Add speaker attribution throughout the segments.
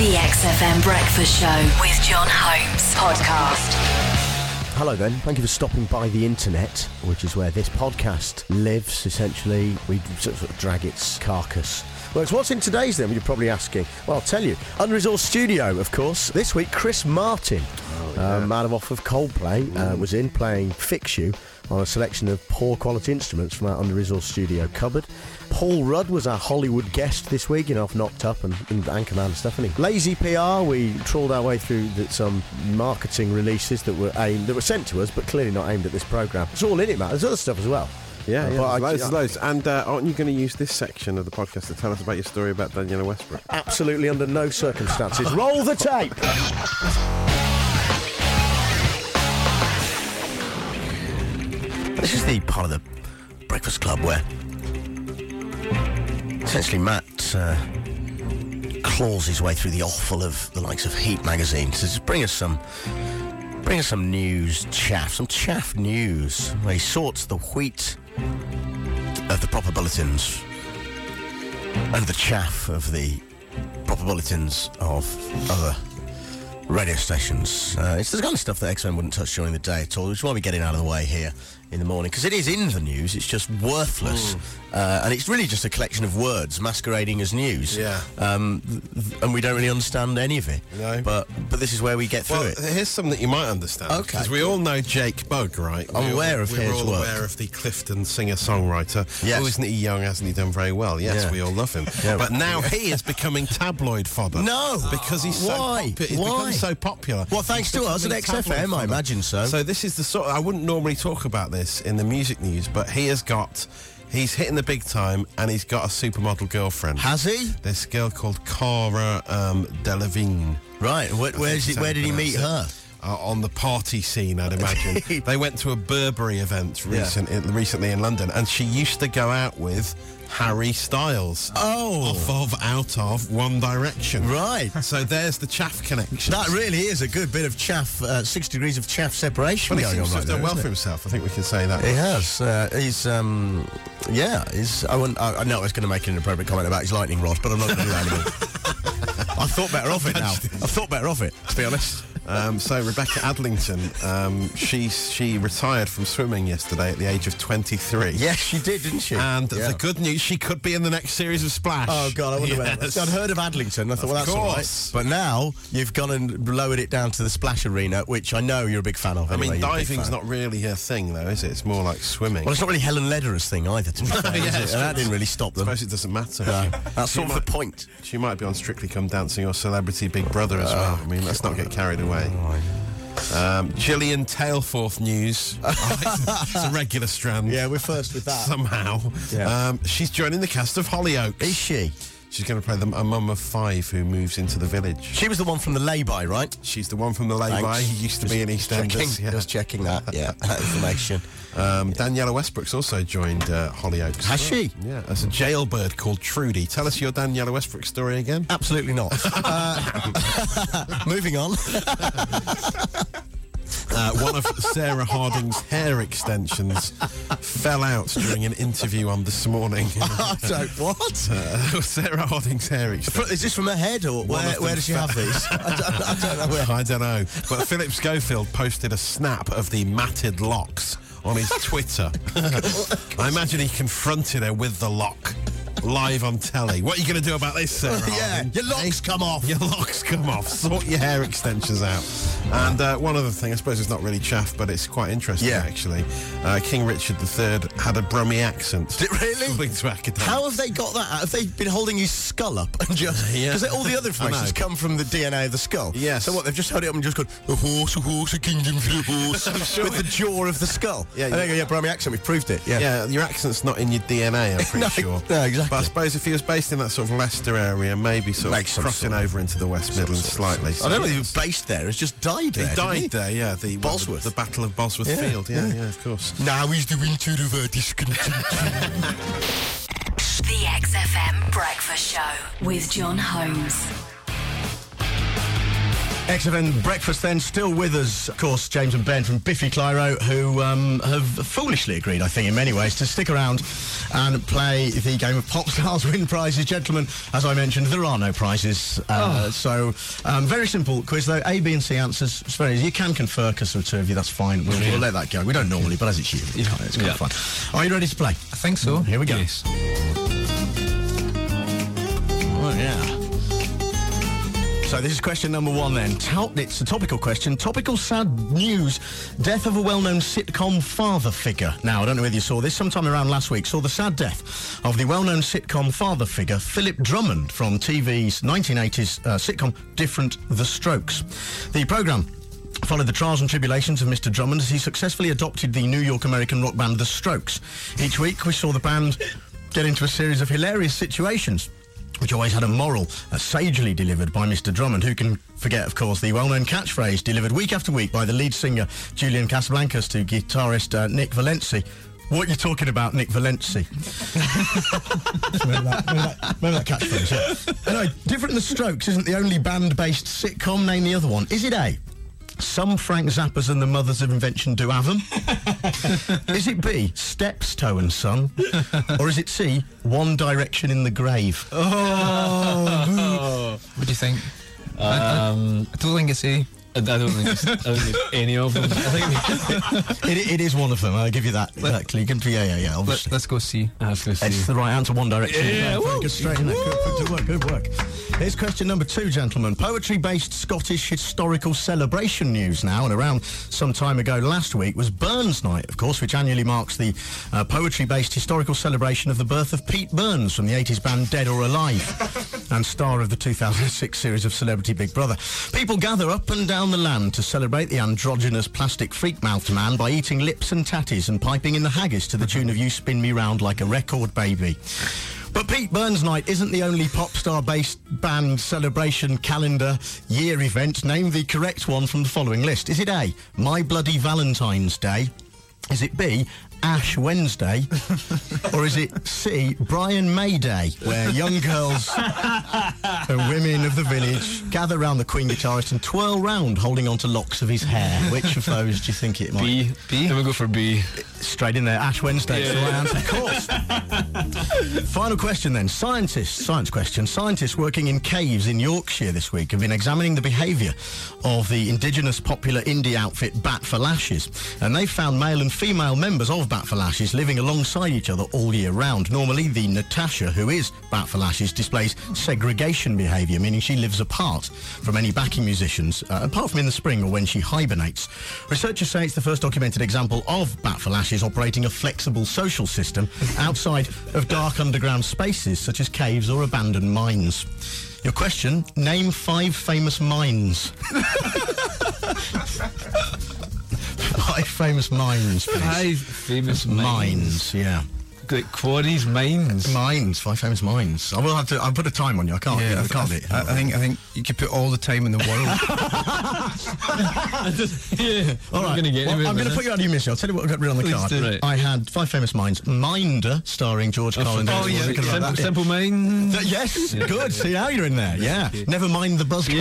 Speaker 1: The XFM Breakfast Show with John Holmes podcast.
Speaker 2: Hello then, thank you for stopping by the internet, which is where this podcast lives, essentially. We sort of drag its carcass. Well, it's what's in today's then, you're probably asking. Well, I'll tell you. Unresourced Studio, of course. This week, Chris Martin, man off of Coldplay, was in playing Fix You on a selection of poor quality instruments from our Under-Resourced Studio cupboard. Paul Rudd was our Hollywood guest this week, off Knocked Up and Anchorman and stuff, isn't he? Lazy PR, we trawled our way through some marketing releases that were sent to us, but clearly not aimed at this programme. It's all in it, Matt. There's other stuff as well.
Speaker 3: Yeah, there's loads. And aren't you going to use this section of the podcast to tell us about your story about Daniela Westbrook?
Speaker 2: Absolutely under no circumstances. Roll the tape! This is the part of the Breakfast Club where essentially Matt claws his way through the offal of the likes of Heat magazine to just bring us some news chaff, some chaff news, where he sorts the wheat of the proper bulletins and the chaff of the proper bulletins of other radio stations. It's the kind of stuff that XFM wouldn't touch during the day at all, which is why we get it out of the way here in the morning, because it is in the news, it's just worthless. And it's really just a collection of words masquerading as news.
Speaker 3: Yeah.
Speaker 2: And we don't really understand any of it.
Speaker 3: No.
Speaker 2: But this is where we get through it.
Speaker 3: Here's something that you might understand.
Speaker 2: Okay.
Speaker 3: Because we all know Jake Bugg, right?
Speaker 2: I'm aware of his work.
Speaker 3: We're all aware of the Clifton singer-songwriter.
Speaker 2: Yes.
Speaker 3: Oh, isn't he young? Hasn't he done very well? Yes,
Speaker 2: Yeah.
Speaker 3: we all love him.
Speaker 2: Yeah.
Speaker 3: But now he is becoming tabloid fodder.
Speaker 2: No!
Speaker 3: Because he's
Speaker 2: Why?
Speaker 3: He's become so popular.
Speaker 2: Well, thanks to us at
Speaker 3: Becoming
Speaker 2: XFM,
Speaker 3: tabloid
Speaker 2: I
Speaker 3: fodder.
Speaker 2: imagine so.
Speaker 3: So this is the sort I wouldn't normally talk about this in the music news, but he's hitting the big time, and he's got a supermodel girlfriend.
Speaker 2: Has he?
Speaker 3: This girl called Cara Delevingne.
Speaker 2: Right. Where did he meet her?
Speaker 3: On the party scene, I'd imagine. They went to a Burberry event recently in London, and she used to go out with Harry Styles.
Speaker 2: Oh.
Speaker 3: Out of One Direction.
Speaker 2: Right.
Speaker 3: So there's the chaff connection.
Speaker 2: That really is a good bit of chaff, 6 degrees of chaff separation
Speaker 3: But he
Speaker 2: going on
Speaker 3: seems to
Speaker 2: right
Speaker 3: have
Speaker 2: there,
Speaker 3: done well
Speaker 2: isn't
Speaker 3: for
Speaker 2: it?
Speaker 3: himself. I think we can say that.
Speaker 2: He has. I know I was going to make an inappropriate comment about his lightning rod, but I'm not going to do that anymore. I thought better of it now. I thought better of it, to be honest.
Speaker 3: So Rebecca Adlington, she retired from swimming yesterday at the age of 23.
Speaker 2: Yes, she did, didn't she?
Speaker 3: And
Speaker 2: Yeah.
Speaker 3: the good news, she could be in the next series of Splash.
Speaker 2: Oh, God, I wonder about
Speaker 3: Yes.
Speaker 2: that. I'd heard of Adlington. I thought, well, that's all right.
Speaker 3: course.
Speaker 2: But now you've gone and lowered it down to the Splash Arena, which I know you're a big fan of.
Speaker 3: I mean,
Speaker 2: anyway, you're a big
Speaker 3: diving's
Speaker 2: fan.
Speaker 3: not really her thing, though, is it? It's more like swimming.
Speaker 2: Well, it's not really Helen Lederer's thing either, to be fair, is it? And that didn't really stop them.
Speaker 3: I suppose it doesn't matter.
Speaker 2: No, that's
Speaker 3: She
Speaker 2: sort of
Speaker 3: might-
Speaker 2: the point.
Speaker 3: She might be on Strictly Come Dancing or Celebrity Big Brother as well. I mean, let's not get carried away. Gillian Tailforth news. It's a regular strand.
Speaker 2: Yeah, we're first with that.
Speaker 3: Somehow.
Speaker 2: Yeah.
Speaker 3: She's joining the cast of Hollyoaks.
Speaker 2: Is she?
Speaker 3: She's going to play a mum of 5 who moves into the village.
Speaker 2: She was the one from the lay-by, right?
Speaker 3: She's the one from the lay-by.
Speaker 2: Thanks.
Speaker 3: He used to be in EastEnders.
Speaker 2: Just checking that, that information.
Speaker 3: Daniela Westbrook's also joined Hollyoaks.
Speaker 2: Has she?
Speaker 3: Yeah, as a jailbird called Trudy. Tell us your Daniela Westbrook story again.
Speaker 2: Absolutely not. Moving on.
Speaker 3: One of Sarah Harding's hair extensions fell out during an interview on This Morning.
Speaker 2: What?
Speaker 3: Sarah Harding's hair extension.
Speaker 2: Is this from her head, or where does she have these? I don't know where.
Speaker 3: I don't know. But Philip Schofield posted a snap of the matted locks on his Twitter. I imagine he confronted her with the lock. Live on telly. What are you going to do about this, Sarah Harding?
Speaker 2: Your locks come off.
Speaker 3: Your locks come off. Sort your hair extensions out. And one other thing, I suppose it's not really chaff, but it's quite interesting, actually. King Richard III had a Brummie accent.
Speaker 2: Did it really?
Speaker 3: According to academics.
Speaker 2: How have they got that? Have they been holding his skull up and just... Because all the other information's come from the DNA of the skull.
Speaker 3: Yes.
Speaker 2: So what, they've just held it up and just gone, a horse, a kingdom for a horse, with the jaw of the skull.
Speaker 3: Yeah,
Speaker 2: and they go, Brummie accent, we've proved it.
Speaker 3: Yeah, your accent's not in your DNA, I'm pretty sure.
Speaker 2: No, exactly.
Speaker 3: But I suppose if he was based in that sort of Leicester area, maybe sort
Speaker 2: Makes
Speaker 3: of
Speaker 2: some
Speaker 3: crossing
Speaker 2: sort of-
Speaker 3: over into the West Midlands slightly.
Speaker 2: I don't know if he was based there, he's just died there.
Speaker 3: He died there, yeah.
Speaker 2: Bosworth.
Speaker 3: The Battle of Bosworth Field, yeah, of course.
Speaker 2: Now he's the winter of our discontent.
Speaker 1: The XFM Breakfast Show with John Holmes.
Speaker 2: XFM Breakfast then, still with us, of course, James and Ben from Biffy Clyro, who have foolishly agreed, I think, in many ways, to stick around and play the game of Pop Stars Win Prizes. Gentlemen, as I mentioned, there are no prizes. So, very simple quiz, though. A, B and C answers. It's very easy. You can confer, because there are two of you, that's fine. We'll let that go. We don't normally, but as it's you, it's quite fun. Are you ready to play?
Speaker 4: I think so.
Speaker 2: Here we go.
Speaker 4: Yes.
Speaker 2: Oh, yeah. So this is question number one then. It's a topical question. Topical sad news. Death of a well-known sitcom father figure. Now, I don't know whether you saw this. Sometime around last week, saw the sad death of the well-known sitcom father figure, Philip Drummond, from TV's 1980s sitcom Different The Strokes. The programme followed the trials and tribulations of Mr. Drummond as he successfully adopted the New York American rock band The Strokes. Each week, we saw the band get into a series of hilarious situations, which always had a moral, sagely delivered by Mr. Drummond, who can forget, of course, the well-known catchphrase delivered week after week by the lead singer Julian Casablancas to guitarist Nick Valenci. What you talking about, Nick Valenci? remember that catchphrase, yeah. Anyway, Different The Strokes isn't the only band-based sitcom. Name the other one. Is it A, Some Frank Zappas and the Mothers of Invention Do Have 'Em? Is it B, Steps, Toe and Son? Or is it C, One Direction in the Grave?
Speaker 4: Oh. What do you think? I don't think it's A.
Speaker 5: I don't think it's any of them. I think
Speaker 2: it is one of them. I'll give you that. Exactly. Yeah. Obviously.
Speaker 4: Let's go C.
Speaker 2: It's the right answer. One Direction.
Speaker 5: Yeah,
Speaker 2: very good. Straight in there. Good work. Here's question number two, gentlemen. Poetry-based Scottish historical celebration news now, and around some time ago last week was Burns Night, of course, which annually marks the poetry-based historical celebration of the birth of Pete Burns from the 80s band Dead or Alive and star of the 2006 series of Celebrity Big Brother. People gather up and down the land to celebrate the androgynous plastic freak-mouthed man by eating lips and tatties and piping in the haggis to the tune of You Spin Me Round Like a Record Baby. But Pete Burns Night isn't the only pop star-based band celebration calendar year event. Name the correct one from the following list. Is it A, My Bloody Valentine's Day? Is it B, Ash Wednesday? Or is it C, Brian May Day, where young girls and women of the village gather round the Queen guitarist and twirl round holding on to locks of his hair? Which of those do you think it might
Speaker 5: B. Then we go for B.
Speaker 2: Straight in there. Ash Wednesday. Yeah. The right answer, of course. Final question then. Science question. Scientists working in caves in Yorkshire this week have been examining the behaviour of the indigenous popular indie outfit Bat for Lashes. And they've found male and female members of Bat for Lashes living alongside each other all year round. Normally, the Natasha, who is Bat for Lashes, displays segregation behaviour, meaning she lives apart from any backing musicians, apart from in the spring or when she hibernates. Researchers say it's the first documented example of Bat for Lashes operating a flexible social system outside of dark underground spaces such as caves or abandoned mines. Your question, name 5 famous mines. 5 famous mines, please.
Speaker 5: 5 famous mines.
Speaker 2: Yeah.
Speaker 5: Like quarries, mines.
Speaker 2: 5 famous mines. I will have to. I'll put a time on you. I can't.
Speaker 4: Yeah,
Speaker 2: I can't.
Speaker 4: I think you could put all the time in the world.
Speaker 2: All right. I'm going to put you out of your misery. I'll tell you what I got written on the card.
Speaker 5: Right.
Speaker 2: I had 5 famous mines. Minder, starring George Carlin.
Speaker 5: Oh yeah, Simple Minds.
Speaker 2: Yes, good. See how you're in there. Yeah. Never mind the buzz.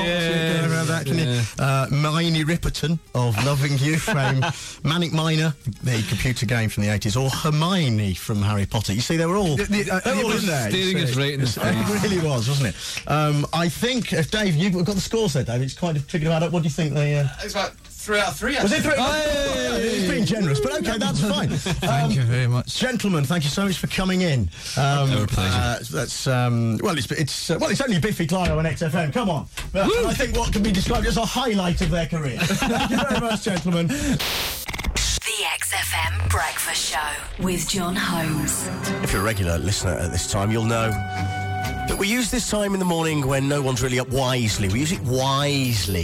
Speaker 2: Miney Ripperton of Loving You fame. Manic Miner, the computer game from the 80s, or Hermione from Harry Potter. You see, they were all, all in there.
Speaker 5: Staring us right in the face.
Speaker 2: It really was, wasn't it? I think, Dave, you've got the scores there, Dave. It's kind of figured out. What do you think they...
Speaker 6: It's about 3 out of 3,
Speaker 2: Was
Speaker 6: actually.
Speaker 2: it 3? It's being generous, but okay, that's fine.
Speaker 4: Thank you very much.
Speaker 2: Gentlemen, thank you so much for coming in.
Speaker 4: Our pleasure.
Speaker 2: It's only Biffy Clyro on XFM. Come on. I think what can be described as a highlight of their career. Thank you very much, gentlemen.
Speaker 1: The XFM Breakfast Show with John Holmes.
Speaker 2: If you're a regular listener at this time, you'll know that we use this time in the morning when no one's really up wisely. We use it wisely.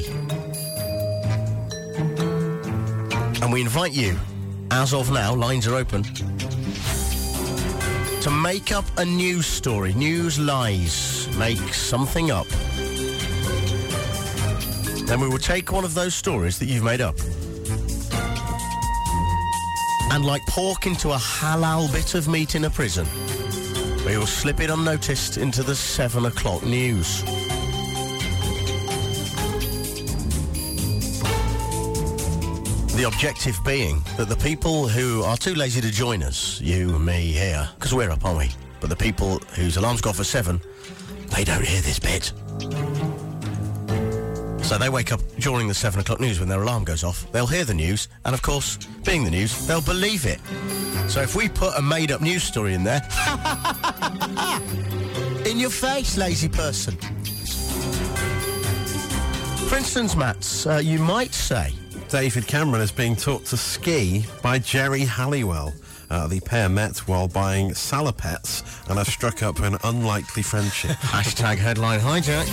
Speaker 2: And we invite you, as of now, lines are open, to make up a news story. News lies. Make something up. Then we will take one of those stories that you've made up and, like pork into a halal bit of meat in a prison, we will slip it unnoticed into the 7 o'clock news. The objective being that the people who are too lazy to join us, you and me here, because we're up, aren't we? But the people whose alarms go off at 7, they don't hear this bit. So they wake up during the 7 o'clock news when their alarm goes off. They'll hear the news, and of course, being the news, they'll believe it. So if we put a made-up news story in there... in your face, lazy person. For instance, Mats, you might say...
Speaker 3: David Cameron is being taught to ski by Jerry Halliwell. The pair met while buying salopettes and have struck up an unlikely friendship.
Speaker 2: Hashtag headline hijack.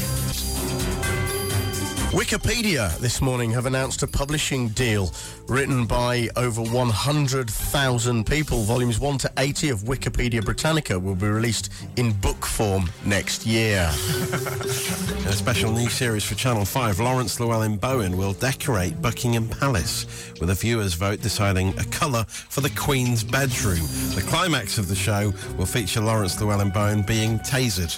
Speaker 2: Wikipedia this morning have announced a publishing deal written by over 100,000 people. Volumes 1 to 80 of Wikipedia Britannica will be released in book form next year.
Speaker 3: In a special new series for Channel 5, Lawrence Llewellyn-Bowen will decorate Buckingham Palace with a viewer's vote deciding a colour for the Queen's bedroom. The climax of the show will feature Lawrence Llewellyn-Bowen being tasered.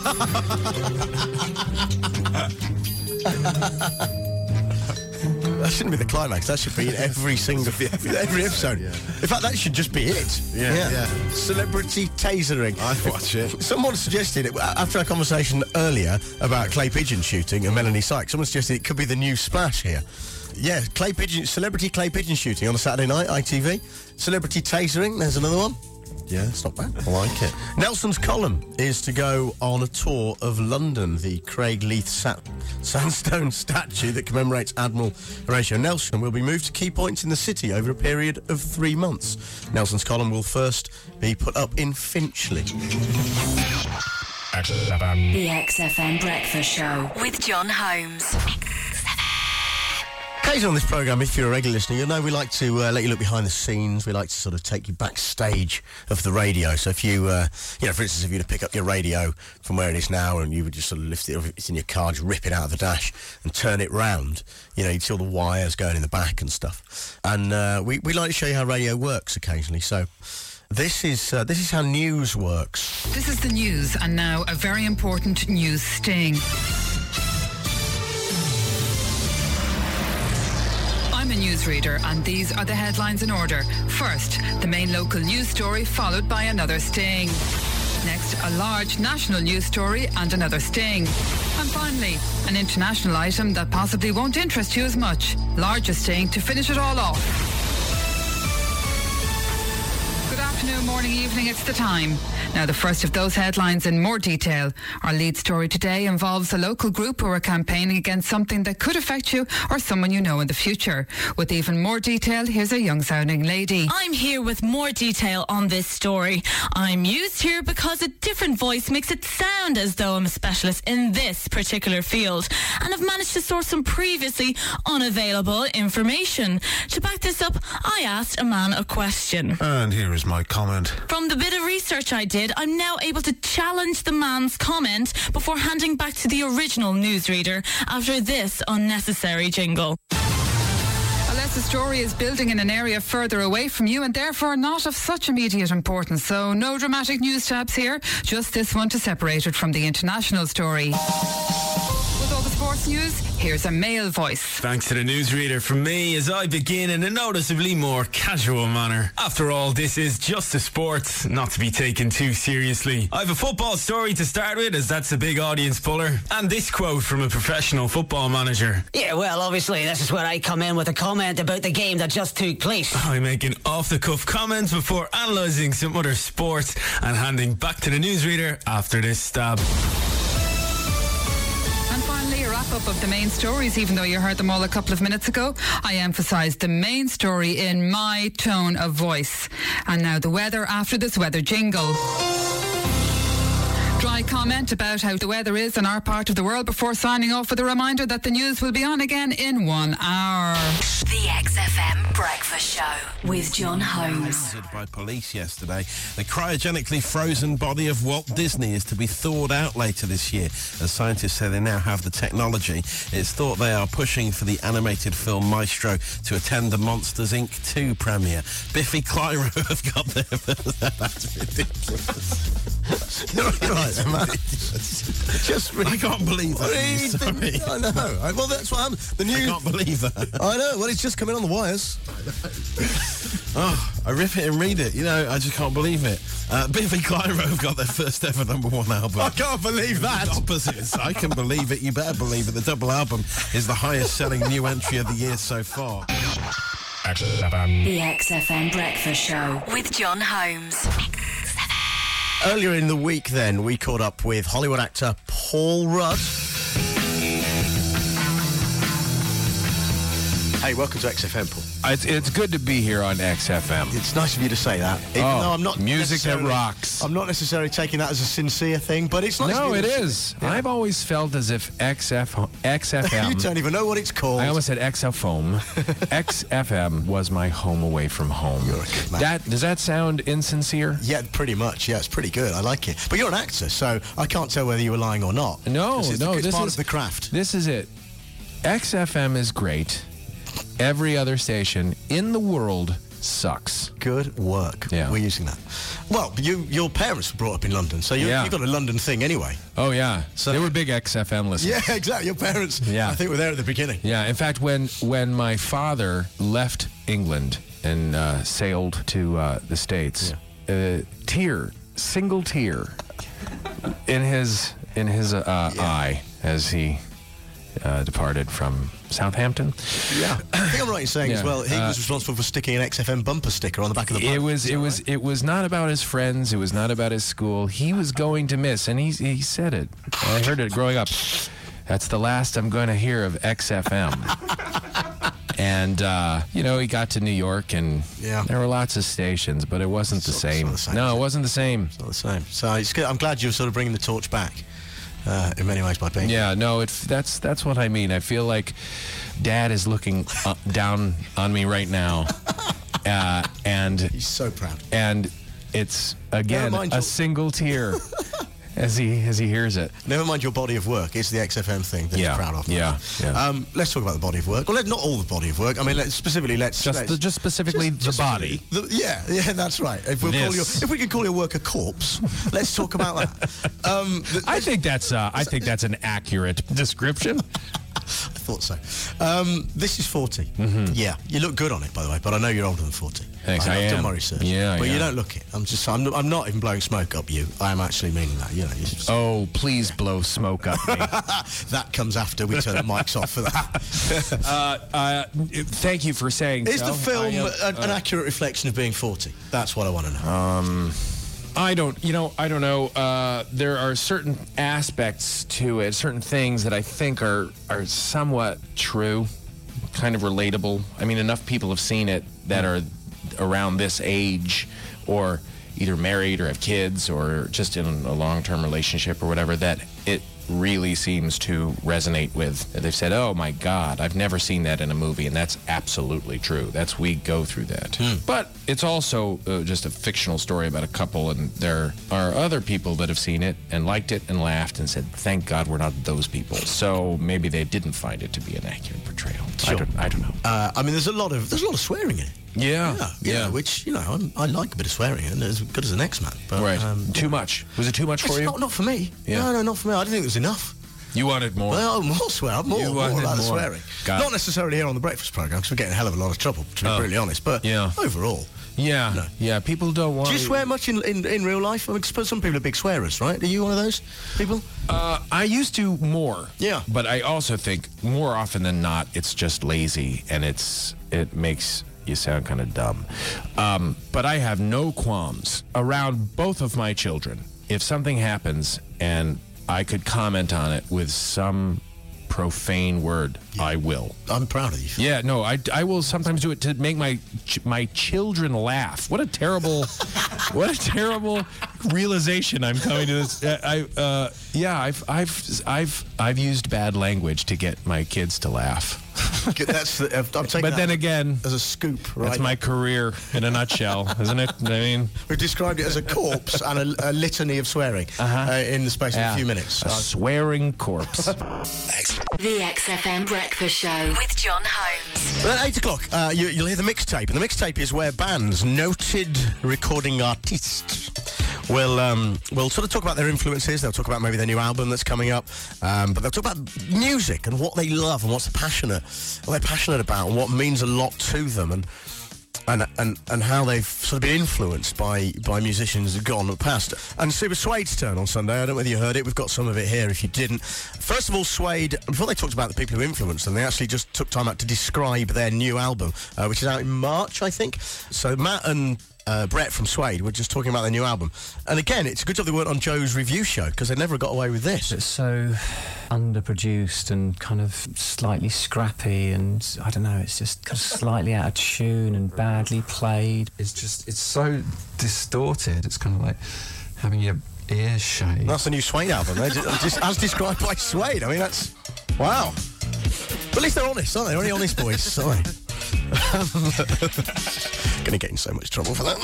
Speaker 2: That shouldn't be the climax. That should be in every episode. Yeah. In fact, that should just be it.
Speaker 3: Yeah.
Speaker 2: Celebrity tasering.
Speaker 3: I'd watch it.
Speaker 2: Someone suggested it after our conversation earlier about clay pigeon shooting and Melanie Sykes. Someone suggested it could be the new splash here. Yeah, celebrity clay pigeon shooting on a Saturday night, ITV. Celebrity tasering. There's another one.
Speaker 3: Yeah,
Speaker 2: it's not bad.
Speaker 3: I like it.
Speaker 2: Nelson's column is to go on a tour of London, the Craig Leith sandstone statue that commemorates Admiral Horatio Nelson will be moved to key points in the city over a period of 3 months. Nelson's column will first be put up in Finchley.
Speaker 1: The XFM Breakfast Show with John Holmes.
Speaker 2: Occasionally on this programme, if you're a regular listener, you'll know we like to let you look behind the scenes. We like to sort of take you backstage of the radio. So if you, for instance, if you were to pick up your radio from where it is now and you would just sort of lift it, or if it's in your car, just rip it out of the dash and turn it round, you'd see all the wires going in the back and stuff. And we like to show you how radio works occasionally. So this is how news works.
Speaker 6: This is the news, and now a very important news sting. I'm a newsreader, and these are the headlines in order. First, the main local news story, followed by another sting. Next, a large national news story and another sting. And finally, an international item that possibly won't interest you as much. Larger sting to finish it all off. Good afternoon, morning, evening, it's the time. Now, the first of those headlines in more detail. Our lead story today involves a local group who are campaigning against something that could affect you or someone you know in the future. With even more detail, here's a young-sounding lady.
Speaker 7: I'm here with more detail on this story. I'm used here because a different voice makes it sound as though I'm a specialist in this particular field, and I've managed to source some previously unavailable information. To back this up, I asked a man a question.
Speaker 8: And here is my comment.
Speaker 7: From the bit of research I did, I'm now able to challenge the man's comment before handing back to the original newsreader after this unnecessary jingle.
Speaker 6: Alessa's story is building in an area further away from you and therefore not of such immediate importance. So no dramatic news tabs here, just this one to separate it from the international story. With all the sports news, here's a male voice.
Speaker 5: Thanks to the newsreader from me as I begin in a noticeably more casual manner. After all, this is just a sport, not to be taken too seriously. I have a football story to start with, as that's a big audience puller. And this quote from a professional football manager.
Speaker 9: Yeah, well, obviously, this is where I come in with a comment about the game that just took place.
Speaker 5: I make an off-the-cuff comment before analysing some other sports and handing back to the newsreader after this stab.
Speaker 6: And finally, a wrap-up of the main stories. Even though you heard them all a couple of minutes ago, I emphasised the main story in my tone of voice. And now the weather after this weather jingle. Dry comment about how the weather is in our part of the world before signing off with a reminder that the news will be on again in 1 hour.
Speaker 1: The XFM Breakfast Show with John Holmes.
Speaker 3: By police yesterday, the cryogenically frozen body of Walt Disney is to be thawed out later this year. As scientists say they now have the technology, it's thought they are pushing for the animated film Maestro to attend the Monsters Inc. 2 premiere. Biffy Clyro have got there. That's ridiculous.
Speaker 2: You're right, man. Just read.
Speaker 3: I can't believe that.
Speaker 2: Sorry. I know. Well, that's what happened. The news.
Speaker 3: I can't believe that.
Speaker 2: I know. Well, it's just coming on the wires.
Speaker 3: Oh, I rip it and read it. You know, I just can't believe it. Biffy Clyro have got their first ever #1 album.
Speaker 2: I can't believe that.
Speaker 3: Opposites. I can believe it. You better believe it. The double album is the highest selling new entry of the year so far.
Speaker 1: The XFM Breakfast Show with John Holmes.
Speaker 2: Earlier in the week, then, we caught up with Hollywood actor Paul Rudd. Hey, welcome to XFM, Paul.
Speaker 8: It's good to be here on XFM.
Speaker 2: It's nice of you to say that. Even though I'm not
Speaker 8: music that
Speaker 2: necessarily-
Speaker 8: rocks.
Speaker 2: I'm not necessarily taking that as a sincere thing, but it's nice.
Speaker 8: No,
Speaker 2: of you
Speaker 8: it
Speaker 2: to
Speaker 8: is.
Speaker 2: say- Yeah.
Speaker 8: I've always felt as if XFM.
Speaker 2: You don't even know what it's called.
Speaker 8: I almost said XFM. XFM was my home away from home.
Speaker 2: You're a good man.
Speaker 8: Does that sound insincere?
Speaker 2: Yeah, pretty much. Yeah, it's pretty good. I like it. But you're an actor, so I can't tell whether you were lying or not.
Speaker 8: No,
Speaker 2: it's part of the craft.
Speaker 8: This is it. XFM is great. Every other station in the world sucks.
Speaker 2: Good work.
Speaker 8: Yeah.
Speaker 2: We're using that. Well, your parents were brought up in London, so you've got a London thing anyway.
Speaker 8: Oh, yeah.
Speaker 2: So-
Speaker 8: They were big XFM listeners.
Speaker 2: Yeah, exactly. Your parents,
Speaker 8: Yeah.
Speaker 2: I think, were there at the beginning.
Speaker 8: Yeah, in fact, when my father left England and sailed to the States, single tear in his eye as he departed from Southampton.
Speaker 2: Yeah. I think I'm right in saying as
Speaker 8: Yeah.
Speaker 2: well, he was responsible for sticking an XFM bumper sticker on the back of the boat.
Speaker 8: It was not about his friends. It was not about his school. He was going to miss, and he said it. I heard it growing up. That's the last I'm going to hear of XFM. And, he got to New York, and there were lots of stations, but it wasn't the same. No, it wasn't the same.
Speaker 2: It's not the same. So it's good. I'm glad you're sort of bringing the torch back in many ways by being
Speaker 8: Yeah, no, that's what I mean. I feel like Dad is looking down on me right now, and
Speaker 2: He's so proud.
Speaker 8: And it's again
Speaker 2: mind
Speaker 8: a
Speaker 2: your-
Speaker 8: single tear as he hears it.
Speaker 2: Never mind your body of work. It's the XFM thing that you're proud of.
Speaker 8: Yeah.
Speaker 2: Let's talk about the body of work. Well, not all the body of work. I mean, let's specifically
Speaker 8: Just specifically the body.
Speaker 2: Yeah, that's right. If we can call your work a corpse, let's talk about that.
Speaker 8: I think that's an accurate description.
Speaker 2: I thought so. This is 40. Yeah, you look good on it, by the way. But I know you're older than 40.
Speaker 8: Thanks, I
Speaker 2: I've done
Speaker 8: am.
Speaker 2: my research.
Speaker 8: Yeah,
Speaker 2: but
Speaker 8: yeah.
Speaker 2: you don't look it. I'm not even blowing smoke up you. I am actually meaning that. You know. You just,
Speaker 8: Oh, please blow smoke up me.
Speaker 2: that comes after we turn the mics off for that.
Speaker 8: Thank you for saying
Speaker 2: Is
Speaker 8: so.
Speaker 2: the film
Speaker 8: I,
Speaker 2: an accurate reflection of being 40? That's what I want to know.
Speaker 8: I don't know. There are certain aspects to it, certain things that I think are somewhat true, kind of relatable. I mean, enough people have seen it that are around this age, or either married or have kids or just in a long-term relationship or whatever, that it really seems to resonate with. They've said, oh my God, I've never seen that in a movie, and that's absolutely true. We go through that. But it's also just a fictional story about a couple, and there are other people that have seen it and liked it and laughed and said, thank God we're not those people. So maybe they didn't find it to be an accurate portrayal.
Speaker 2: Sure.
Speaker 8: I don't know.
Speaker 2: I mean, there's a lot of swearing in it.
Speaker 8: Yeah.
Speaker 2: Which, I like a bit of swearing, and as good as the next man. But,
Speaker 8: Right. Too much. Was it too much for
Speaker 2: it's
Speaker 8: you?
Speaker 2: not for me.
Speaker 8: Yeah.
Speaker 2: No, not for me. I didn't think it was enough.
Speaker 8: You wanted more.
Speaker 2: Well, more swear. More
Speaker 8: wanted
Speaker 2: about the
Speaker 8: more.
Speaker 2: swearing.
Speaker 8: Got it.
Speaker 2: Not necessarily here on the breakfast programme, because we're getting a hell of a lot of trouble, to be brutally honest. But overall.
Speaker 8: Yeah.
Speaker 2: No.
Speaker 8: Yeah, people don't want...
Speaker 2: Do you swear much in real life? I mean, suppose some people are big swearers, right? Are you one of those people?
Speaker 8: I used to more.
Speaker 2: Yeah.
Speaker 8: But I also think more often than not, it's just lazy, and it makes you sound kind of dumb. But I have no qualms around both of my children. If something happens and I could comment on it with some profane word, I will.
Speaker 2: I'm proud of you.
Speaker 8: Yeah, no, I will sometimes do it to make my children laugh. What a terrible realization I'm coming to this. I've used bad language to get my kids to laugh.
Speaker 2: I'm taking
Speaker 8: But then again,
Speaker 2: as a scoop, right?
Speaker 8: that's my career in a nutshell, isn't it? I mean,
Speaker 2: We've described it as a corpse and a litany of swearing in the space of a few minutes.
Speaker 8: a swearing corpse.
Speaker 1: The XFM Breakfast Show with John Holmes.
Speaker 2: At 8 o'clock, you'll hear the mixtape. And the mixtape is where bands, noted recording artists, We'll sort of talk about their influences. They'll talk about maybe their new album that's coming up, but they'll talk about music and what they love and what they're passionate about, and what means a lot to them, and how they've sort of been influenced by musicians who've gone past. And Super Suede's turn on Sunday. I don't know whether you heard it. We've got some of it here if you didn't. First of all, Suede, before they talked about the people who influenced them, they actually just took time out to describe their new album, which is out in March, I think. So Matt and Brett from Suede were just talking about their new album. And again, it's a good job they weren't on Joe's review show, because they never got away with this.
Speaker 10: It's so underproduced and kind of slightly scrappy, and I don't know, it's just kind of slightly out of tune and badly played.
Speaker 4: It's so distorted. It's kind of like having your ears shaved.
Speaker 2: That's the new Suede album. Just as described by Suede. I mean, that's... Wow. But at least they're honest, aren't they? They're only honest boys. Sorry. Going to get in so much trouble for that.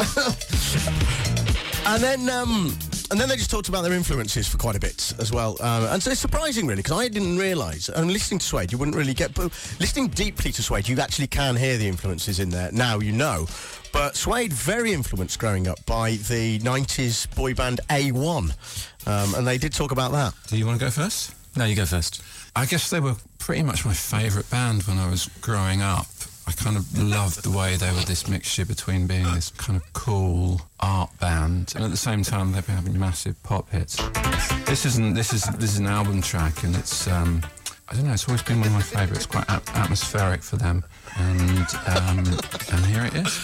Speaker 2: And then they just talked about their influences for quite a bit as well. And so it's surprising, really, because I didn't realise. And listening to Suede, you wouldn't really get... But listening deeply to Suede, you actually can hear the influences in there. Now you know. But Suede, very influenced growing up by the 90s boy band A1. And they did talk about that.
Speaker 4: Do you want to go first?
Speaker 10: No, you go first.
Speaker 4: I guess they were pretty much my favourite band when I was growing up. I kind of loved the way they were this mixture between being this kind of cool art band and at the same time they've been having massive pop hits. This is an album track, and it's I don't know, it's always been one of my favourites. Quite atmospheric for them, and here it is.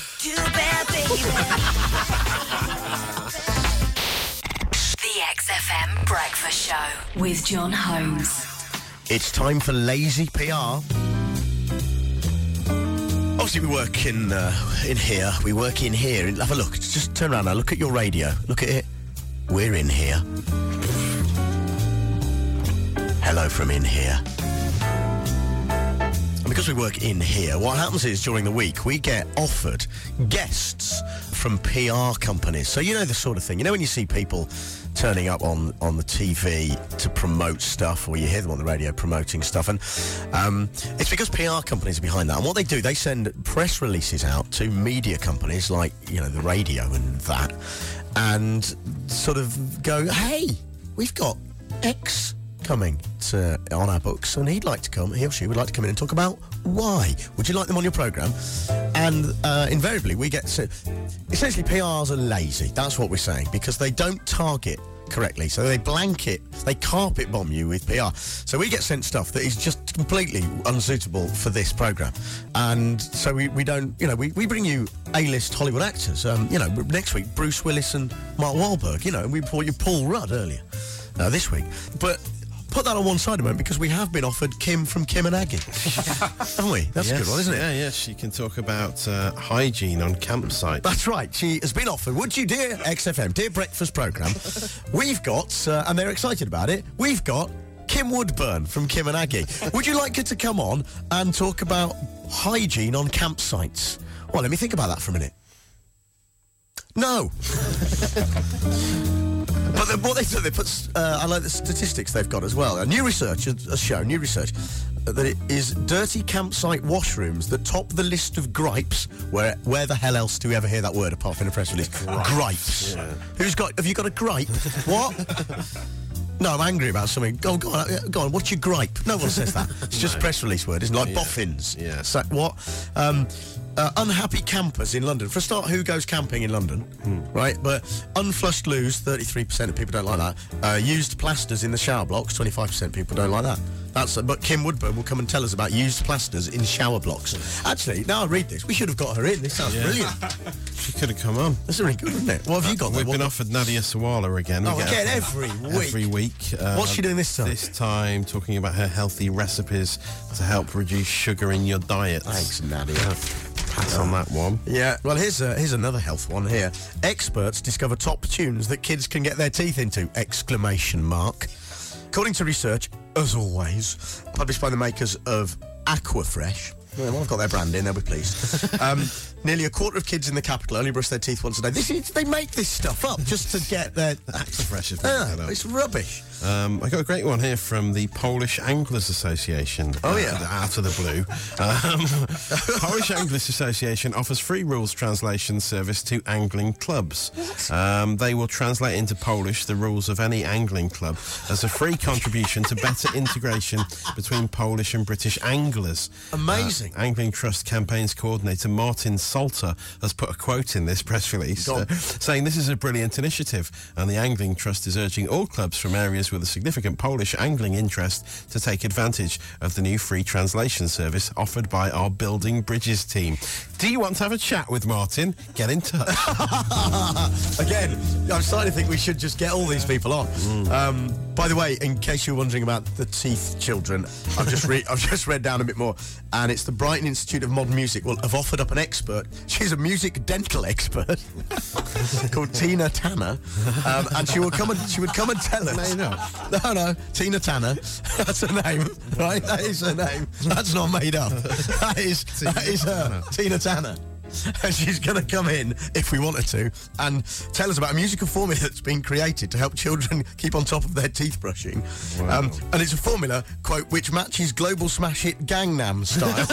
Speaker 1: The XFM Breakfast Show with John Holmes.
Speaker 2: It's time for Lazy PR. Obviously, we work in here. We work in here. Have a look. Just turn around now. Look at your radio. Look at it. We're in here. Hello from in here. And because we work in here, what happens is during the week we get offered guests from PR companies. So you know the sort of thing. You know when you see people turning up on the TV to promote stuff, or you hear them on the radio promoting stuff, and it's because PR companies are behind that. And what they do, they send press releases out to media companies like, you know, the radio and that, and sort of go, hey, we've got X coming on our books, and he'd like to come, he or she would like to come in and talk about why. Would you like them on your programme? And invariably we get... essentially, PRs are lazy. That's what we're saying, because they don't target correctly. So they carpet bomb you with PR. So we get sent stuff that is just completely unsuitable for this programme. And so we don't... You know, we bring you A-list Hollywood actors. You know, next week, Bruce Willis and Mark Wahlberg. You know, and we brought you Paul Rudd earlier this week. But... put that on one side a moment, because we have been offered Kim from Kim and Aggie. Haven't we? That's a good one, isn't it?
Speaker 3: Yeah, she can talk about hygiene on campsites.
Speaker 2: That's right. She has been offered. Would you, dear XFM, dear breakfast programme, we've got, and they're excited about it, we've got Kim Woodburn from Kim and Aggie. Would you like her to come on and talk about hygiene on campsites? Well, let me think about that for a minute. No. But what they do, they put... I like the statistics they've got as well. New research has shown that it is dirty campsite washrooms that top the list of gripes. Where the hell else do we ever hear that word apart from in a press release? Gripes. Yeah. Have you got a gripe? What? No, I'm angry about something. Go on. What's your gripe? No one says that. It's just a press release word, isn't it? Like boffins.
Speaker 3: Yeah.
Speaker 2: So what? Unhappy campers in London. For a start, who goes camping in London? Right? But unflushed loos, 33% of people don't like that. Used plasters in the shower blocks, 25% of people don't like that. But Kim Woodburn will come and tell us about used plasters in shower blocks. Actually, now I read this, we should have got her in. This sounds brilliant.
Speaker 3: She could have come on.
Speaker 2: That's really good, isn't it? What have you got?
Speaker 3: We've been offered Nadia Sawalha again.
Speaker 2: Again, every week.
Speaker 3: Every week.
Speaker 2: What's she doing this time?
Speaker 3: This time, talking about her healthy recipes to help reduce sugar in your diet.
Speaker 2: Thanks, Nadia.
Speaker 3: Pass on that one.
Speaker 2: Yeah. Well, here's another health one here. Experts discover top tunes that kids can get their teeth into! ! According to research, as always, published by the makers of Aquafresh. Well, I've got their brand in, they'll be pleased. nearly a quarter of kids in the capital only brush their teeth once a day. They make this stuff up just to get their...
Speaker 3: That's the freshest.
Speaker 2: It's rubbish.
Speaker 3: I got a great one here from the Polish Anglers Association.
Speaker 2: Oh, yeah.
Speaker 3: Out of the blue. Polish Anglers Association offers free rules translation service to angling clubs. They will translate into Polish the rules of any angling club as a free contribution to better integration between Polish and British anglers.
Speaker 2: Amazing.
Speaker 3: Angling Trust Campaigns Coordinator Martin Salter has put a quote in this press release saying this is a brilliant initiative, and the Angling Trust is urging all clubs from areas with a significant Polish angling interest to take advantage of the new free translation service offered by our Building Bridges team. Do you want to have a chat with Martin? Get in touch.
Speaker 2: Again, I'm starting to think we should just get all these people on. By the way, in case you're wondering about the teeth children, I've just read down a bit more, and it's the Brighton Institute of Modern Music have offered up an expert. She's a music dental expert called Tina Tanner, and she would come and tell us. No, Tina Tanner. That's her name, right? That is her name. That's not made up. That is her, Tina Tanner. And she's going to come in, if we wanted to, and tell us about a musical formula that's been created to help children keep on top of their teeth brushing.
Speaker 3: Wow.
Speaker 2: And it's a formula, quote, which matches global smash hit Gangnam Style.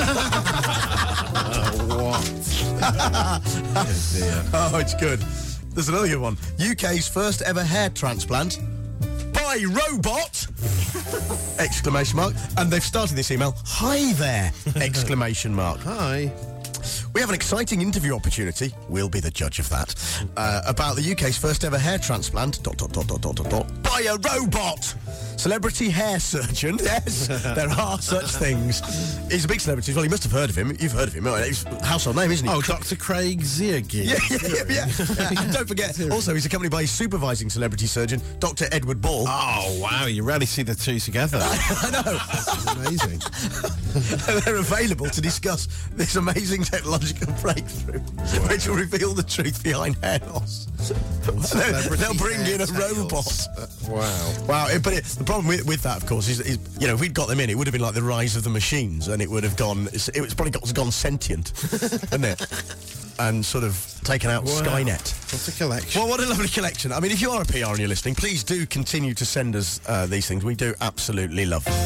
Speaker 2: Oh, it's good. There's another good one. UK's first ever hair transplant by robot! Exclamation mark. And they've started this email, hi there! Exclamation mark.
Speaker 3: Hi.
Speaker 2: We have an exciting interview opportunity, we'll be the judge of that, about the UK's first ever hair transplant, ... by a robot! Celebrity hair surgeon. Yes, there are such things. He's a big celebrity as well. You must have heard of him. You've heard of him. He's a household name, isn't he?
Speaker 3: Oh, Dr. Craig Ziergi.
Speaker 2: Yeah. And don't forget, also, he's accompanied by his supervising celebrity surgeon, Dr. Edward Ball.
Speaker 3: Oh, wow, you rarely see the two together.
Speaker 2: I know.
Speaker 3: That's amazing.
Speaker 2: They're available to discuss this amazing technological breakthrough, which will reveal the truth behind hair loss. They'll bring in a robot. Wow. But the problem with that, of course, is if we'd got them in, it would have been like the rise of the machines, and it would have gone. It's probably gone sentient, hasn't it? And sort of taken out Skynet.
Speaker 3: What a collection.
Speaker 2: Well, what a lovely collection. I mean, if you are a PR and you're listening, please do continue to send us these things. We do absolutely love them.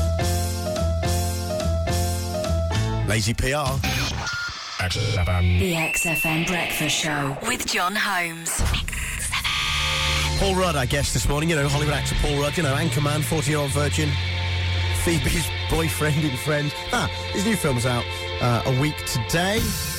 Speaker 2: Lazy PR.
Speaker 1: The XFM Breakfast Show with John Holmes.
Speaker 2: Paul Rudd, I guess, this morning. Hollywood actor Paul Rudd, Anchorman, 40-year-old virgin, Phoebe's boyfriend in Friends. His new film's out a week today.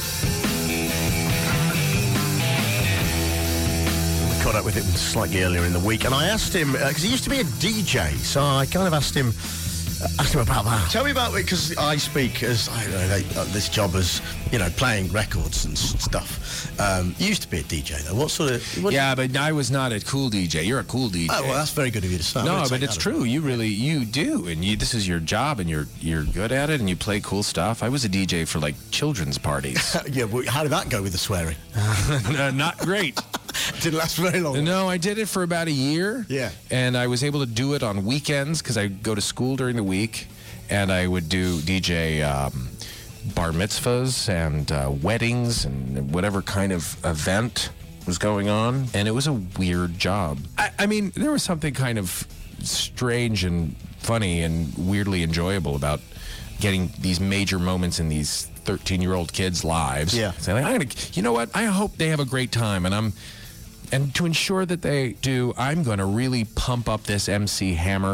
Speaker 2: We caught up with him slightly earlier in the week, and I asked him, because he used to be a DJ, so I kind of asked him about that. Tell me about it, because I speak as this job as playing records and stuff. You used to be a DJ though. What sort of?
Speaker 8: But I was not a cool DJ. You're a cool DJ.
Speaker 2: Oh well, that's very good of you to say.
Speaker 8: No, but it's true. You do, and this is your job, and you're good at it, and you play cool stuff. I was a DJ for children's parties.
Speaker 2: Yeah, well, how did that go with the swearing?
Speaker 8: Not great.
Speaker 2: Didn't last very long.
Speaker 8: No, I did it for about a year.
Speaker 2: Yeah.
Speaker 8: And I was able to do it on weekends because I go to school during the week, and I would do DJ bar mitzvahs and weddings and whatever kind of event was going on. And it was a weird job. I mean, there was something kind of strange and funny and weirdly enjoyable about getting these major moments in these 13-year-old kids' lives.
Speaker 2: Yeah.
Speaker 8: Saying, I hope they have a great time, and to ensure that they do, I'm going to really pump up this MC Hammer.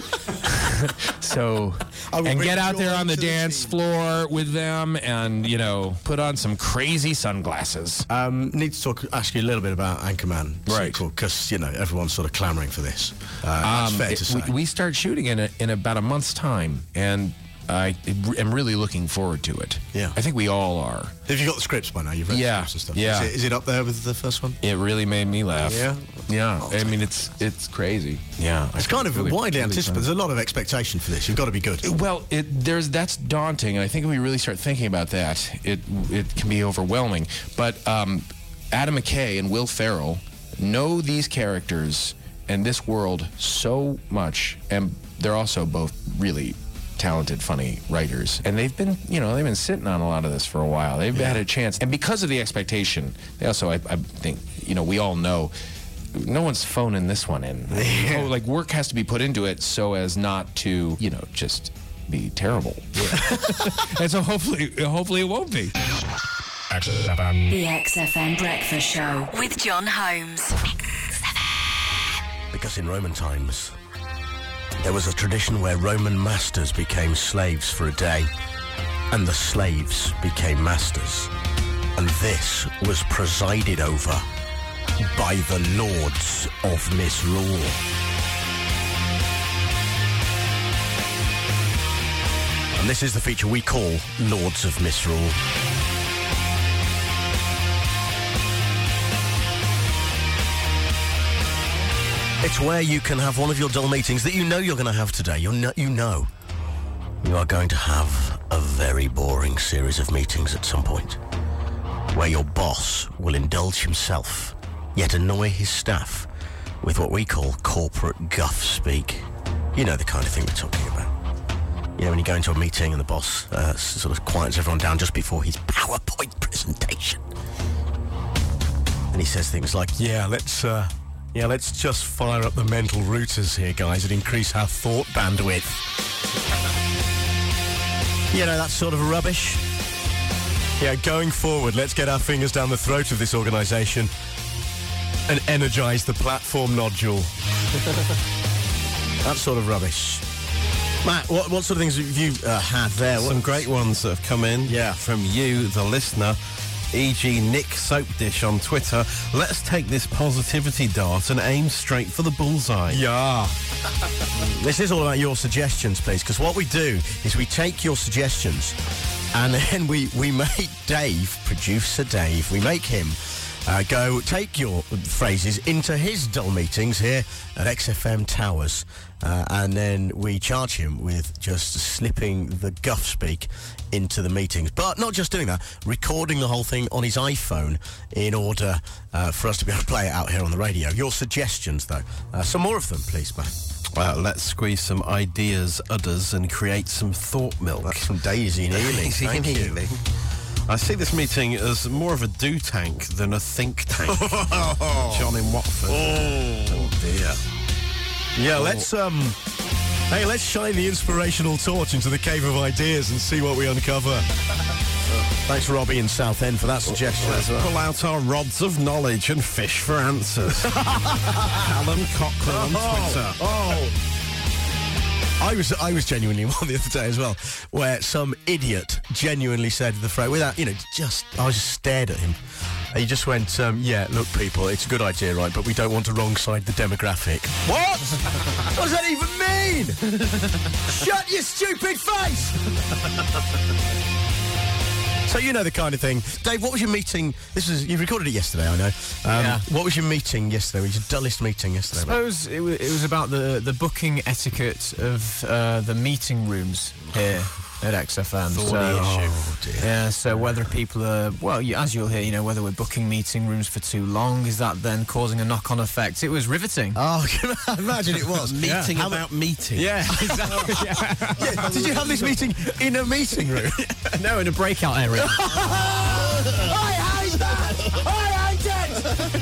Speaker 8: And get out there on the dance floor with them and, put on some crazy sunglasses.
Speaker 2: Need to ask you a little bit about Anchorman.
Speaker 8: Right.
Speaker 2: Because, everyone's sort of clamouring for this. That's fair to say.
Speaker 8: We start shooting in about a month's time, and I am really looking forward to it.
Speaker 2: Yeah.
Speaker 8: I think we all are.
Speaker 2: Have you got the scripts by now? You've read the scripts and stuff?
Speaker 8: Yeah.
Speaker 2: Is it up there with the first one?
Speaker 8: It really made me laugh.
Speaker 2: Yeah?
Speaker 8: Yeah. I mean, it's crazy. Yeah.
Speaker 2: It's kind of widely anticipated. There's a lot of expectation for this. You've got to be good.
Speaker 8: Well, that's daunting, and I think if we really start thinking about that, it can be overwhelming. But Adam McKay and Will Ferrell know these characters and this world so much, and they're also both really talented, funny writers. And they've been sitting on a lot of this for a while. They've had a chance. And because of the expectation, they also, I think, we all know, no one's phoning this one in. Work has to be put into it so as not to, just be terrible. Yeah. And so hopefully it won't be.
Speaker 1: The XFM Breakfast Show with John Holmes.
Speaker 2: Because in Roman times, there was a tradition where Roman masters became slaves for a day, and the slaves became masters. And this was presided over by the Lords of Misrule. And this is the feature we call Lords of Misrule. It's where you can have one of your dull meetings that you know you're going to have today. You know you are going to have a very boring series of meetings at some point, where your boss will indulge himself, yet annoy his staff with what we call corporate guff speak. You know the kind of thing we're talking about. When you go into a meeting and the boss sort of quiets everyone down just before his PowerPoint presentation. And he says things like, let's just fire up the mental routers here, guys, and increase our thought bandwidth. That sort of rubbish. Going forward, let's get our fingers down the throat of this organisation and energise the platform nodule. That sort of rubbish. Matt, what sort of things have you had there?
Speaker 3: Some great ones that have come in from you, the listener. E.g. Nick Soap Dish on Twitter. Let's take this positivity dart and aim straight for the bullseye.
Speaker 2: Yeah. This is all about your suggestions, please, because what we do is we take your suggestions and then we make Dave, producer Dave, we make him go take your phrases into his dull meetings here at XFM Towers, and then we charge him with just slipping the guff speak into the meetings. But not just doing that, recording the whole thing on his iPhone in order for us to be able to play it out here on the radio. Your suggestions, though. Some more of them, please, Matt.
Speaker 3: Let's squeeze some ideas, udders, and create some thought milk.
Speaker 2: That's from Daisy Neely.
Speaker 3: Thank you. I see this meeting as more of a do tank than a think tank. John in Watford. Oh dear.
Speaker 2: Yeah, let's shine the inspirational torch into the cave of ideas and see what we uncover. Thanks, Robbie in Southend, for that suggestion.
Speaker 3: Let's pull out our rods of knowledge and fish for answers. Alan Cochrane on Twitter.
Speaker 2: I was genuinely one the other day as well, where some idiot genuinely said the phrase without, I just stared at him. And he just went, look, people, it's a good idea, right, but we don't want to wrong side the demographic. What? What does that even mean? Shut your stupid face! So you know the kind of thing. Dave, what was your meeting? You recorded it yesterday, I know. What was your meeting yesterday? What was your dullest meeting yesterday?
Speaker 10: I suppose it was about the booking etiquette of the meeting rooms here at XFM.
Speaker 2: Dear.
Speaker 10: Yeah, so whether people are, as you'll hear, whether we're booking meeting rooms for too long, is that then causing a knock-on effect? It was riveting.
Speaker 2: Oh, I imagine it was.
Speaker 3: Meeting about meeting.
Speaker 10: Yeah, exactly.
Speaker 2: Yeah. Did you have this meeting in a meeting room?
Speaker 10: No, in a breakout area.
Speaker 2: I hate that! I hate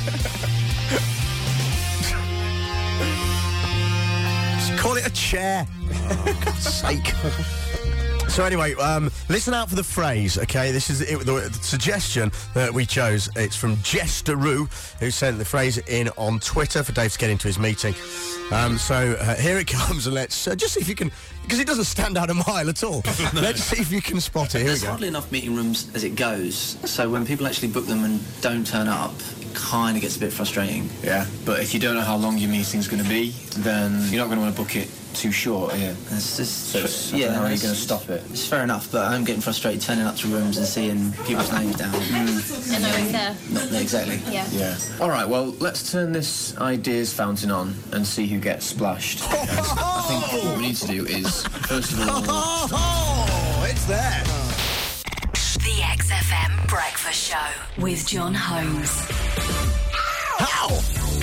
Speaker 2: it! Just call it a chair. For God's sake. So anyway, listen out for the phrase, okay? This is the suggestion that we chose. It's from Jesteroo, who sent the phrase in on Twitter for Dave to get into his meeting. So here it comes, and let's just see if you can, because it doesn't stand out a mile at all. No. Let's see if you can spot it. Here
Speaker 11: There's
Speaker 2: we go.
Speaker 11: hardly enough meeting rooms as it goes, so when people actually book them and don't turn up, it kind of gets a bit frustrating.
Speaker 5: Yeah, but if you don't know how long your meeting's going to be, then you're not going to want to book it too short. Yeah,
Speaker 11: it's just
Speaker 5: how are you going to stop it?
Speaker 11: It's fair enough, but I'm getting frustrated turning up to rooms and seeing people's names down.
Speaker 12: And knowing there.
Speaker 11: Not there, exactly.
Speaker 12: Yeah.
Speaker 5: All right, well, let's turn this ideas fountain on and see who gets splashed. I think what we need to do is, first of all...
Speaker 2: it's there.
Speaker 1: The XFM Breakfast Show with John Holmes.
Speaker 2: How?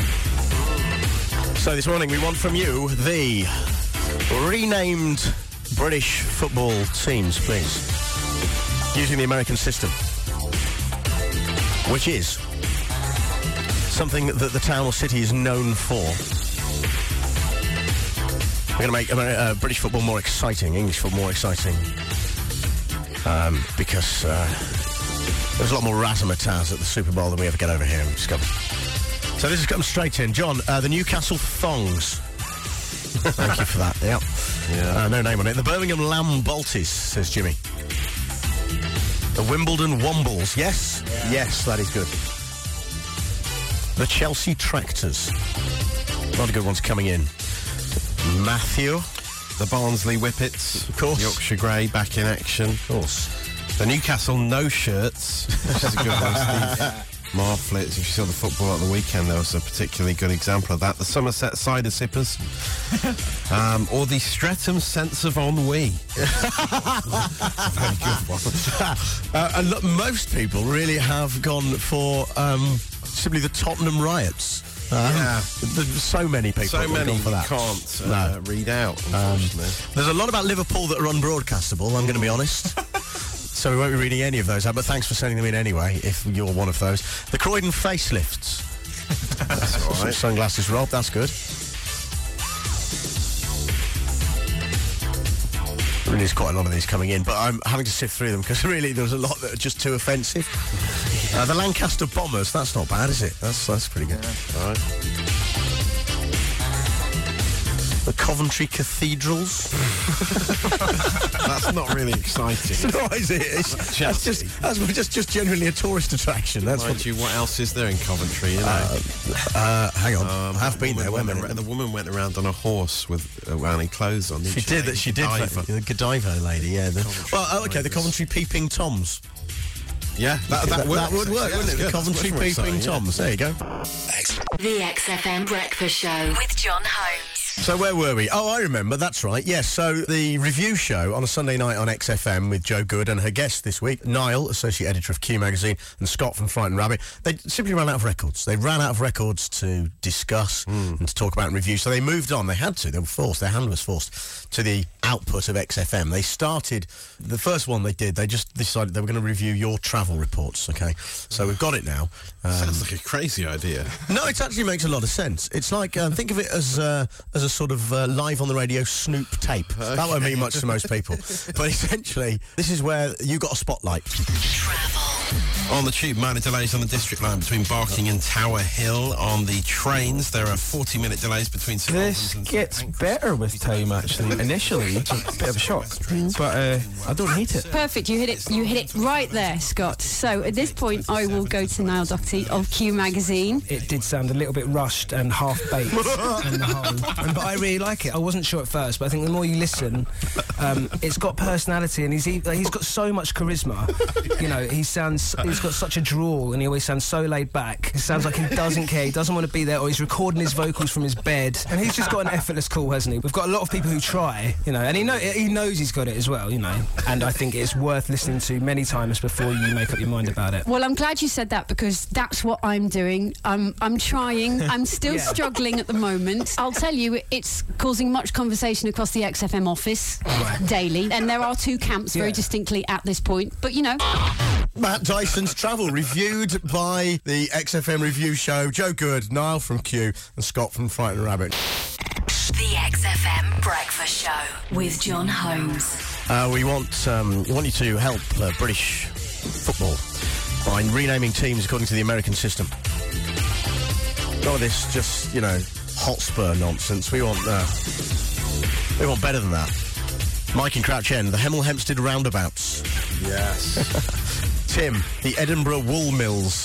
Speaker 2: So this morning we want from you the renamed British football teams, please. Using the American system. Which is something that the town or city is known for. We're going to make British football more exciting, English football more exciting. Because there's a lot more razzmatazz at the Super Bowl than we ever get over here in Scotland. So this has come straight in. John, the Newcastle Thongs. Thank you for that. Yeah. No name on it. The Birmingham Lamb Balties, says Jimmy. The Wimbledon Wombles. Yes? Yeah. Yes, that is good. The Chelsea Tractors. A lot of good ones coming in. Matthew.
Speaker 3: The Barnsley Whippets.
Speaker 2: Of course.
Speaker 3: Yorkshire Grey back in action.
Speaker 2: Of course.
Speaker 3: The Newcastle No Shirts, which is a good one. Steve Marflitz, if you saw the football at the weekend, there was a particularly good example of that. The Somerset Cider Sippers. Or the Streatham Sense of Ennui. Very good one.
Speaker 2: And look, most people really have gone for simply the Tottenham Riots. There's so many people
Speaker 3: So many
Speaker 2: gone for that.
Speaker 3: Can't read out, unfortunately.
Speaker 2: There's a lot about Liverpool that are unbroadcastable, I'm going to be honest. So we won't be reading any of those out, but thanks for sending them in anyway, if you're one of those. The Croydon Facelifts.
Speaker 3: That's all right.
Speaker 2: Sunglasses Rob, that's good. There really is quite a lot of these coming in, but I'm having to sift through them because really there's a lot that are just too offensive. The Lancaster Bombers, that's not bad, is it? That's pretty good.
Speaker 3: Yeah. All right.
Speaker 2: The Coventry Cathedrals.
Speaker 3: That's not really exciting.
Speaker 2: No, is it? That's just generally a tourist attraction. That's
Speaker 3: Mind you, what else is there in Coventry? You know?
Speaker 2: Hang on, I have been there.
Speaker 3: The woman went around on a horse with any clothes on.
Speaker 2: She did. The Godiva lady, yeah. The Coventry Peeping Toms.
Speaker 3: Yeah, that
Speaker 2: would work, wouldn't it? The Coventry Peeping Toms. There you go.
Speaker 1: The XFM Breakfast Show with John Holmes.
Speaker 2: So where were we? Oh, I remember, that's right. Yes, so the review show on a Sunday night on XFM with Joe Good and her guest this week, Niall, Associate Editor of Q Magazine, and Scott from Frightened Rabbit. They simply ran out of records. They ran out of records to discuss and to talk about and review, so they moved on. They had to. They were forced. Their hand was forced to the output of XFM. They started, the first one they did, they just decided they were going to review your travel reports, okay? So we've got it now.
Speaker 3: Sounds like a crazy idea.
Speaker 2: No, it actually makes a lot of sense. It's like, think of it as a sort of live on the radio Snoop tape. Okay. That won't mean much to most people. But essentially, this is where you got a spotlight.
Speaker 1: Travel.
Speaker 3: On the tube, minor delays on the District Line between Barking and Tower Hill. On the trains, there are 40-minute delays between St
Speaker 12: This gets better with time, actually. Initially, it's a bit of a shock, but I don't hate it.
Speaker 13: Perfect, you hit it right there, Scott. So at this point, I will go to Niall Doherty of Q Magazine.
Speaker 12: It did sound a little bit rushed and half-baked on the whole, but I really like it. I wasn't sure at first, but I think the more you listen, it's got personality, and he's got so much charisma. You know, he's got such a drawl, and he always sounds so laid back. It sounds like he doesn't care, he doesn't want to be there, or he's recording his vocals from his bed, and he's just got an effortless cool, hasn't he? We've got a lot of people who try, you know, and he knows he's got it as well, you know, and I think it's worth listening to many times before you make up your mind about it.
Speaker 13: Well, I'm glad you said that, because that's what I'm doing. I'm trying. I'm still struggling at the moment. I'll tell you, it's causing much conversation across the XFM office daily, and there are two camps very distinctly at this point, but you know.
Speaker 2: Matt Dyson's travel, reviewed by the XFM review show. Joe Good, Niall from Q, and Scott from Frightened Rabbit.
Speaker 1: The XFM Breakfast Show with John Holmes.
Speaker 2: We want you to help British football by renaming teams according to the American system. None of this just, you know, Hotspur nonsense. We want better than that. Mike in Crouch End, the Hemel Hempstead Roundabouts.
Speaker 3: Yes.
Speaker 2: Tim, the Edinburgh Wool Mills.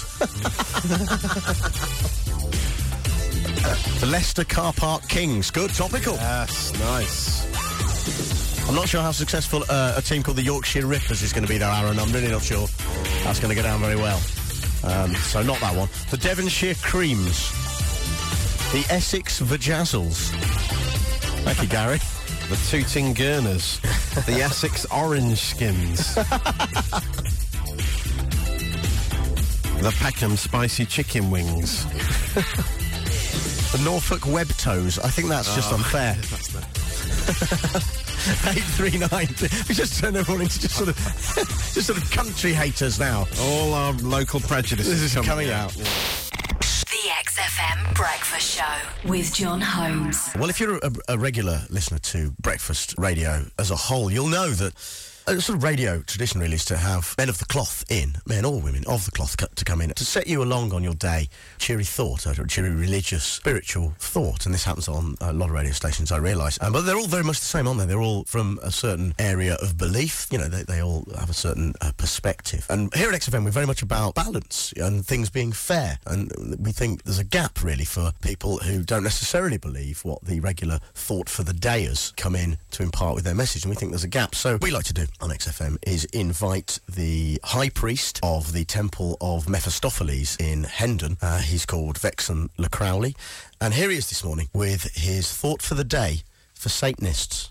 Speaker 2: The Leicester Car Park Kings. Good, topical.
Speaker 3: Yes, nice.
Speaker 2: I'm not sure how successful a team called the Yorkshire Rippers is going to be there, Aaron. I'm really not sure that's going to go down very well. So not that one. The Devonshire Creams. The Essex Vajazzles. Thank you, Gary.
Speaker 3: The Tooting Gurners. The Essex Orange Skins. The Peckham Spicy Chicken Wings.
Speaker 2: The Norfolk Web Toes. I think that's just unfair. 839. We just turned everyone into just sort of country haters now.
Speaker 3: All our local prejudices
Speaker 2: This is coming out.
Speaker 1: The XFM Breakfast Show with John Holmes.
Speaker 2: Well, if you're a regular listener to breakfast radio as a whole, you'll know that a sort of radio tradition really is to have men of the cloth men or women of the cloth to come in to set you along on your day. Cheery thought, a cheery religious, spiritual thought. And this happens on a lot of radio stations, I realise. But they're all very much the same, aren't they? They're all from a certain area of belief. You know, they all have a certain perspective. And here at XFM, we're very much about balance and things being fair. And we think there's a gap, really, for people who don't necessarily believe what the regular thought for the dayers come in to impart with their message. And we think there's a gap. So we like to do on XFM is invite the high priest of the Temple of Mephistopheles in Hendon. He's called Vexen Le Crowley, and here he is this morning with his thought for the day for Satanists.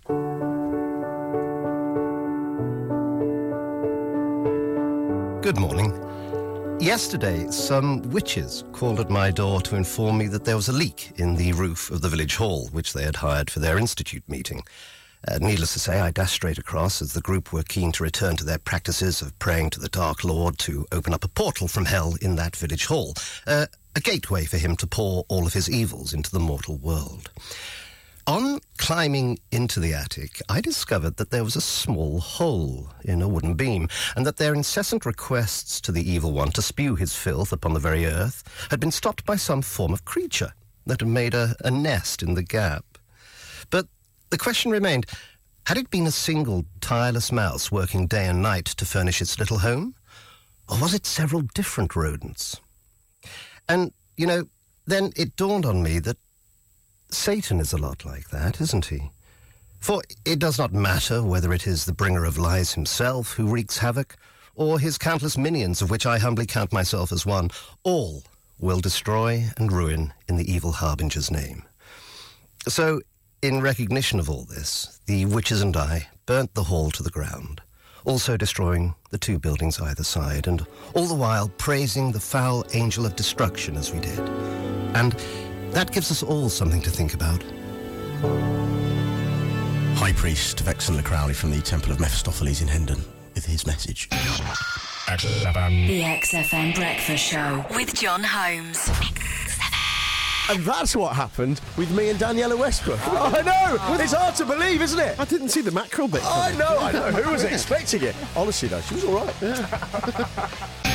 Speaker 14: Good morning. Yesterday, some witches called at my door to inform me that there was a leak in the roof of the village hall, which they had hired for their institute meeting. Needless to say, I dashed straight across as the group were keen to return to their practices of praying to the Dark Lord to open up a portal from hell in that village hall, a gateway for him to pour all of his evils into the mortal world. On climbing into the attic, I discovered that there was a small hole in a wooden beam, and that their incessant requests to the evil one to spew his filth upon the very earth had been stopped by some form of creature that had made a nest in the gap. But the question remained, had it been a single tireless mouse working day and night to furnish its little home? Or was it several different rodents? And, you know, then it dawned on me that Satan is a lot like that, isn't he? For it does not matter whether it is the bringer of lies himself who wreaks havoc, or his countless minions, of which I humbly count myself as one. All will destroy and ruin in the evil harbinger's name. So, in recognition of all this, the witches and I burnt the hall to the ground, also destroying the two buildings either side, and all the while praising the foul angel of destruction as we did. And that gives us all something to think about.
Speaker 2: High Priest Vexen Le Crowley from the Temple of Mephistopheles in Hendon with his message.
Speaker 1: The XFM Breakfast Show with John Holmes.
Speaker 2: And that's what happened with me and Daniela Westbrook. Oh, I know! It's hard to believe, isn't it?
Speaker 3: I didn't see the mackerel bit.
Speaker 2: I know. Who was expecting it? Honestly, though, she was all right. Yeah.